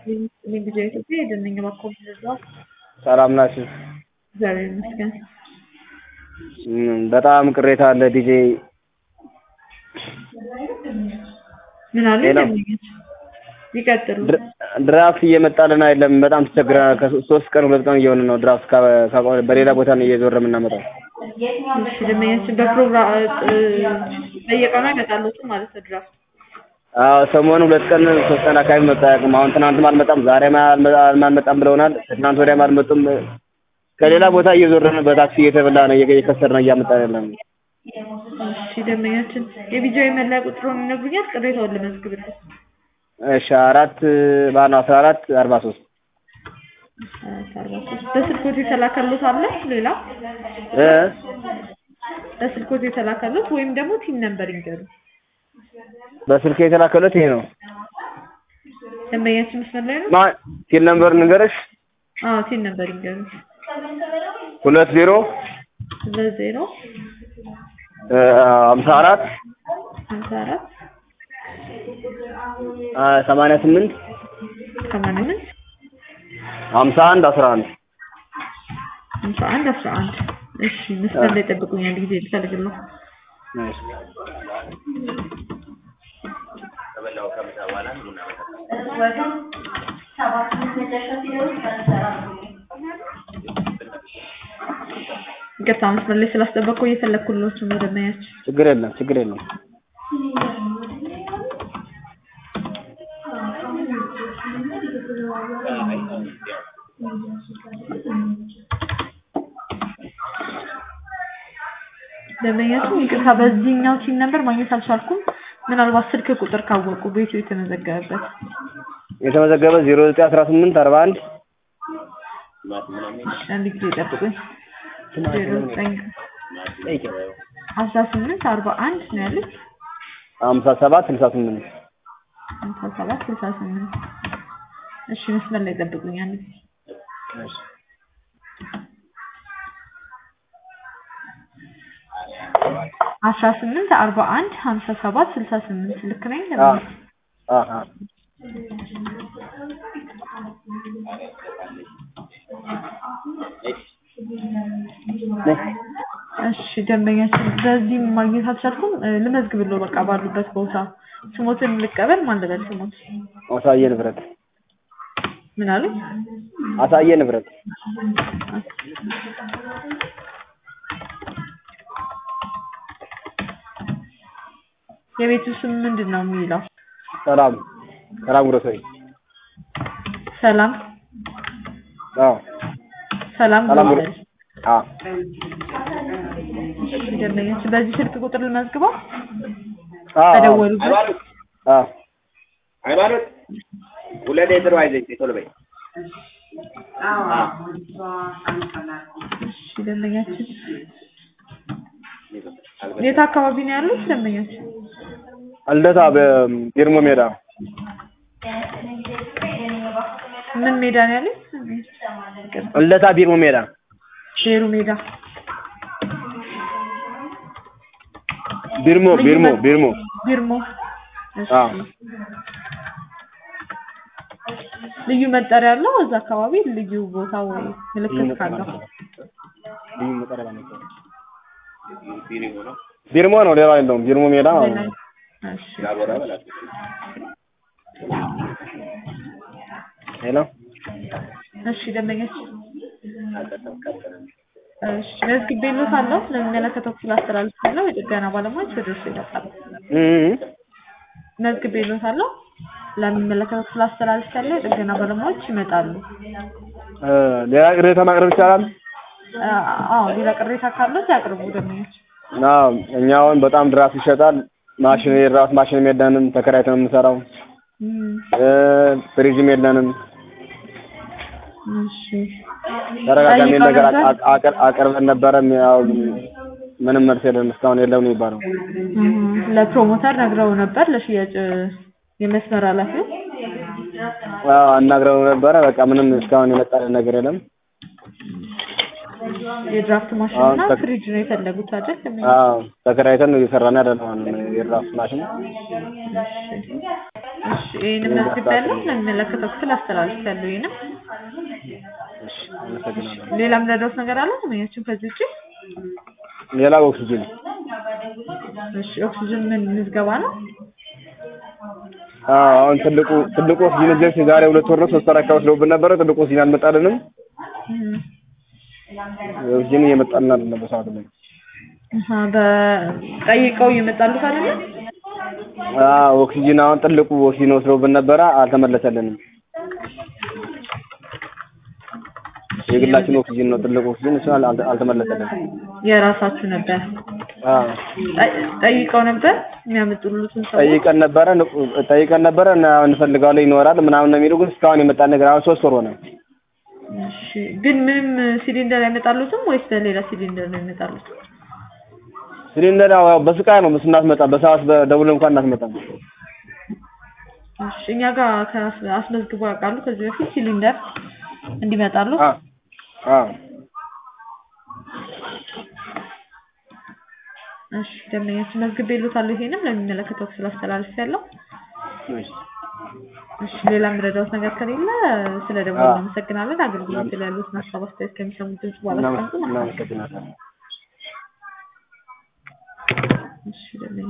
ቪዲዮ ኢትዮጵያ የደነኛ ማኮምፒውተር ነው። ሰላም ናችሁ? እግዚአብሔር ይመስገን። በጣም ቅሬታ አለ ዲጄ ምን አለ ይቀጥሉ። ድራፍት እየመጣልን አይደለም። በጣም ተቸግረናል። ከ3 ቀን 2 ቀን እየሆነ ነው። ድራፍት በሌላ ቦታ ነው እየዞረ የምናመጣው። እሺ ደመኛችን በፕሮግራም በየቀኑ ይመጣሉ ማለት ነው ድራፍት? አዎ ሰሞኑን 2 ቀን 3 ቀን አካባቢ መጣ ያውቁም። አሁን ትናንትም አልመጣም፣ ዛሬም አልመጣም ብለውናል። ትናንት ወዲያም አልመጡም። ከሌላ ቦታ እየዞረን በታክሲ እየተበላ ነው እየከሰርን እያመጣን ያለነው። እሺ ደመኛችን የቪዲዮ የመለያ ቁጥሩን ይነግሩኛል? ቅሬታውን ልመዝግብልህ። እሺ 14 43 በስልኮት የተላከሉት አለ ሌላ በስልኮት የተላከሉት ወይም ደግሞ ቲም ነምበር ይንገሩ። በስልክ የተላከሉት ይሄ ነው። ደንበኛችን መስመር ላይ ነው። ቲም ነምበር ንገረሽ? ቲም ነምበር ይንገሩ። 20 54 88 51 11 እሺ መስመር ላይ ጠብቁኝ፣ አንድ ጊዜ ልፈልግልህ። እሺ ተበላው ከምሳ በኋላ ቡና መጠጣ ይቅርታ መስመር ላይ ስላስጠበቅኩ እየፈለኩላችሁ ነው ደመኛችን። ችግር የለም። ደመኛችን ይቅርታ በዚህኛው ቲም ነምበር ማግኘት አልቻልኩም። ምናልባት ስልክ ቁጥር ካወቁ ቤቱ የተመዘገበበት 0918 41 አንድ ጊዜ ጠብቁኝ። 18 41 ነው ያሉት 57 68 እሺ መስመር ላይ ጠብቁኝ አንድ ጊዜ። እሺ 18 41 57 68 ልክ ነኝ? እሺ ደንበኛችን በዚህ ማግኘት አልቻልኩም። ልመዝግብልዎ በቃ ባሉበት ቦታ ስሞትን ልቀበል። ማን ልበል ስሞት? አሳየ ንብረት። ምን አሉ? አሳየ ንብረት። የቤቱ ስም ምንድነው የሚለው? ሰላም ግሮሰሪ። ሰላም ግሮሰሪ። ደንበኛችን በዚህ ስልክ ቁጥር ልመዝግበው? ተደወሉበት? ሃይማኖት ሁለቴ ጥሩ አይዘኝ ቶሎ በይ። ደንበኛችን የት አካባቢ ነው ያሉት ደንበኛችን? አልደታ በቢርሞ ሜዳ። ምን ሜዳ ነው ያሉት? አልደታ ቢርሞ ሜዳ። ቢርሞ። እሺ ልዩ መጠሪያ አለው እዛ አካባቢ? ልዩ ቦታ ወይ ምልክት ካለው? ልዩ መጠሪያ ነው። ቢርሞ ነው፣ ሌላ የለውም። ቢርሞ ሜዳ ነው። እሺ ሄሎ እሺ ደንበኛችን መዝግቤልዎታለሁ። ለሚመለከተው ክፍል አስተላልፋለሁ። የጥገና ባለሙያዎች ወደ እርሱ ይመጣሉ። መዝግቤልዎታለሁ። ለሚመለከተው ክፍል አስተላልፋለሁ። የጥገና ባለሙያዎች ይመጣሉ። ሌላ ቅሬታ ማቅረብ ይቻላል? ሌላ ቅሬታ ካሉት ያቅርቡ ደንበኛችን። እኛ አሁን በጣም ድራፍት ይሸጣል። የድራፍት ማሽንም የለንም፣ ተከራይተን ነው የምንሰራው። ፍሪጅም የለንም። እሺ ተረጋጋሚ ነገር አቅርበን ነበረ። ያው ምንም መልስ የለም እስካሁን የለም ነው የሚባለው። ለፕሮሞተር ነግረው ነበር? ለሽያጭ የመስመር ኃላፊው አናግረው ነበረ። በቃ ምንም እስካሁን የመጣልን ነገር የለም። የድራፍት ማሽንና ፍሪጅ ነው የፈለጉት አይደል? ተከራይተን ነው እየሰራን ያለነው የድራፍት ማሽን። እሺ ይሄንን መዝግቤያለሁ ለሚመለከተው ክፍል አስተላልፌያለሁ። ይሄንን ሌላም ለደውስ ነገር አለ ምንያችን ከዚህ ውጪ? ሌላ ኦክሲጅን። እሺ ኦክሲጅን ምን ምዝገባ ነው? አሁን ትልቁ ኦክሲጅን እዚህ ዛሬ 2 ወር ነው 3 ወር አካባቢ ስለውብን ነበር። ትልቁ ኦክሲጅን አልመጣልንም። ኦክሲጅን እየመጣልን አይደለም በሰዓቱ ላይ። በጠይቀው እየመጣሉት አይደል? ኦክሲጅን አሁን ትልቁ ኦክሲጅን ወስደውብን ነበር አልተመለሰልንም። የግላችን ኦክሲጅን ነው ትልቁ ኦክሲጅን እሱ አልተመለሰልንም። የራሳችሁ ነበር? ጠይቀው ነበር የሚያመጡሉትን ሰው? ጠይቀን ነበረ እና እንፈልጋለን ይኖራል ምናምን ነው የሚሉት። ግን እስካሁን የመጣ ነገር አሁን 3 ወር ሆነ። እሺ ግን ምንም ሲሊንደር አይመጣሉትም ወይስ በሌላ ሲሊንደር ነው የሚመጣሉት? ሲሊንደር በስቃይ ነው ስናስመጣ በሰዓት ደውለን እንኳን እናስመጣም። እሺ እኛ ጋር አስመዝግበው ያውቃሉ ከዚህ በፊት ሲሊንደር እንዲመጣሉ? እሺ ደምኛችን መዝግቤልዎታለሁ። ይሄንም ለሚመለከተው ክፍል አስተላልፌያለሁ። እሺ ሌላ ምረዳውት ነገር ከሌለ ስለደወሉ እናመሰግናለን። አገልግሎት ላይ ያሉትን ሀሳብ አስተያየት ከሚሰሙት ድምጽ በኋላ እናመሰግናለን። እሺ